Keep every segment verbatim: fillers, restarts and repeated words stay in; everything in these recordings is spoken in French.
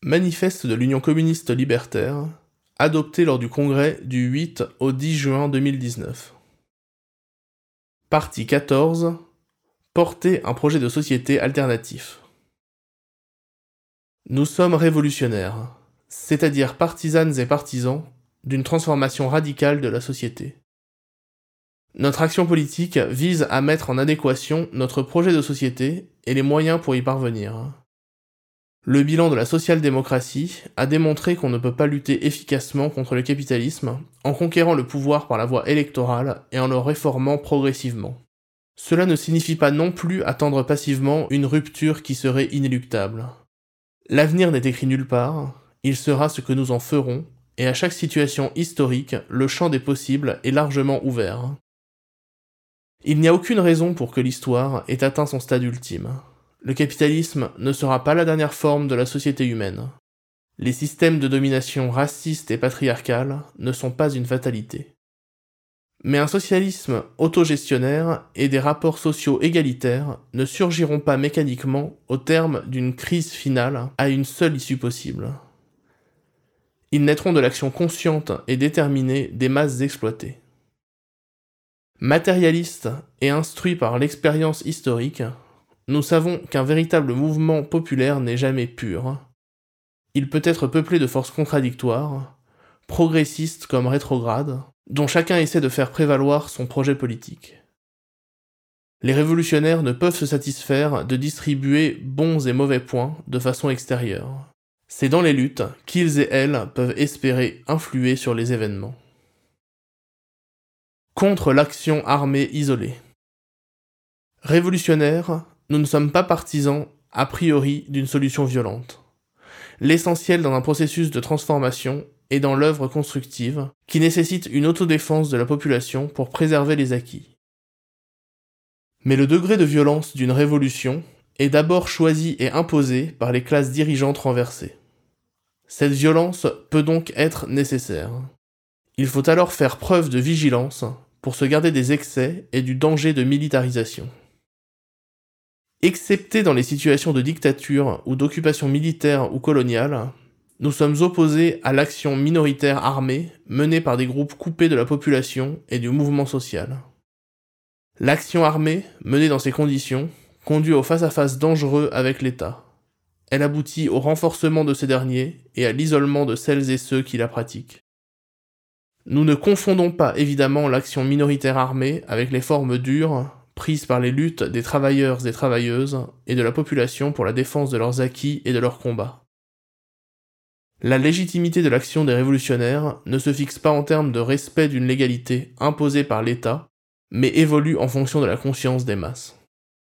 Manifeste de l'Union communiste libertaire, adopté lors du congrès du huit au dix juin deux mille dix-neuf. Partie quatorze. Porter un projet de société alternatif. Nous sommes révolutionnaires, c'est-à-dire partisanes et partisans d'une transformation radicale de la société. Notre action politique vise à mettre en adéquation notre projet de société et les moyens pour y parvenir. Le bilan de la social-démocratie a démontré qu'on ne peut pas lutter efficacement contre le capitalisme en conquérant le pouvoir par la voie électorale et en le réformant progressivement. Cela ne signifie pas non plus attendre passivement une rupture qui serait inéluctable. L'avenir n'est écrit nulle part, il sera ce que nous en ferons, et à chaque situation historique, le champ des possibles est largement ouvert. Il n'y a aucune raison pour que l'histoire ait atteint son stade ultime. Le capitalisme ne sera pas la dernière forme de la société humaine. Les systèmes de domination raciste et patriarcale ne sont pas une fatalité. Mais un socialisme autogestionnaire et des rapports sociaux égalitaires ne surgiront pas mécaniquement au terme d'une crise finale à une seule issue possible. Ils naîtront de l'action consciente et déterminée des masses exploitées. Matérialistes et instruits par l'expérience historique, nous savons qu'un véritable mouvement populaire n'est jamais pur. Il peut être peuplé de forces contradictoires, progressistes comme rétrogrades, dont chacun essaie de faire prévaloir son projet politique. Les révolutionnaires ne peuvent se satisfaire de distribuer bons et mauvais points de façon extérieure. C'est dans les luttes qu'ils et elles peuvent espérer influer sur les événements. Contre l'action armée isolée. Révolutionnaires, nous ne sommes pas partisans, a priori, d'une solution violente. L'essentiel dans un processus de transformation est dans l'œuvre constructive, qui nécessite une autodéfense de la population pour préserver les acquis. Mais le degré de violence d'une révolution est d'abord choisi et imposé par les classes dirigeantes renversées. Cette violence peut donc être nécessaire. Il faut alors faire preuve de vigilance pour se garder des excès et du danger de militarisation. Excepté dans les situations de dictature ou d'occupation militaire ou coloniale, nous sommes opposés à l'action minoritaire armée menée par des groupes coupés de la population et du mouvement social. L'action armée, menée dans ces conditions, conduit au face-à-face dangereux avec l'État. Elle aboutit au renforcement de ces derniers et à l'isolement de celles et ceux qui la pratiquent. Nous ne confondons pas évidemment l'action minoritaire armée avec les formes dures prises par les luttes des travailleurs et travailleuses et de la population pour la défense de leurs acquis et de leurs combats. La légitimité de l'action des révolutionnaires ne se fixe pas en termes de respect d'une légalité imposée par l'État, mais évolue en fonction de la conscience des masses.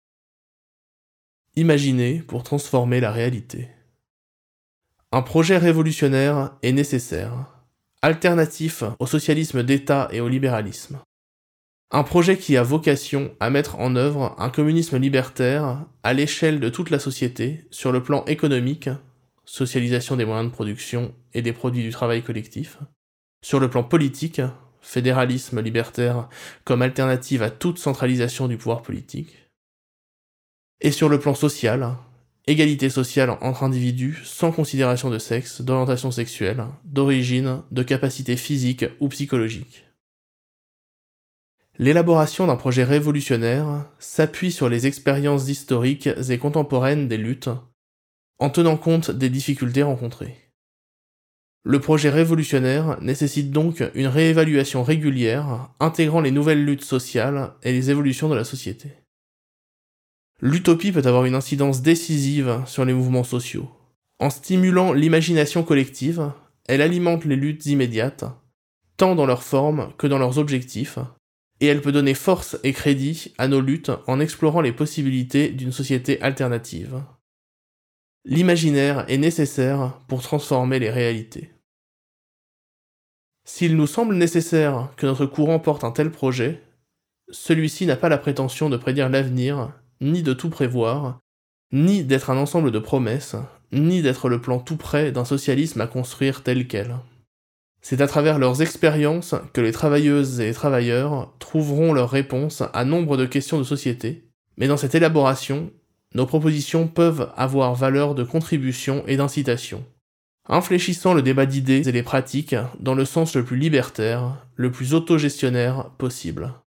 Imaginer pour transformer la réalité. Un projet révolutionnaire est nécessaire, alternatif au socialisme d'État et au libéralisme. Un projet qui a vocation à mettre en œuvre un communisme libertaire à l'échelle de toute la société sur le plan économique, socialisation des moyens de production et des produits du travail collectif, sur le plan politique, fédéralisme libertaire comme alternative à toute centralisation du pouvoir politique, et sur le plan social, égalité sociale entre individus sans considération de sexe, d'orientation sexuelle, d'origine, de capacité physique ou psychologique. L'élaboration d'un projet révolutionnaire s'appuie sur les expériences historiques et contemporaines des luttes, en tenant compte des difficultés rencontrées. Le projet révolutionnaire nécessite donc une réévaluation régulière intégrant les nouvelles luttes sociales et les évolutions de la société. L'utopie peut avoir une incidence décisive sur les mouvements sociaux. En stimulant l'imagination collective, elle alimente les luttes immédiates, tant dans leur forme que dans leurs objectifs, et elle peut donner force et crédit à nos luttes en explorant les possibilités d'une société alternative. L'imaginaire est nécessaire pour transformer les réalités. S'il nous semble nécessaire que notre courant porte un tel projet, celui-ci n'a pas la prétention de prédire l'avenir, ni de tout prévoir, ni d'être un ensemble de promesses, ni d'être le plan tout prêt d'un socialisme à construire tel quel. C'est à travers leurs expériences que les travailleuses et les travailleurs trouveront leurs réponses à nombre de questions de société, mais dans cette élaboration, nos propositions peuvent avoir valeur de contribution et d'incitation. Infléchissant le débat d'idées et les pratiques dans le sens le plus libertaire, le plus autogestionnaire possible.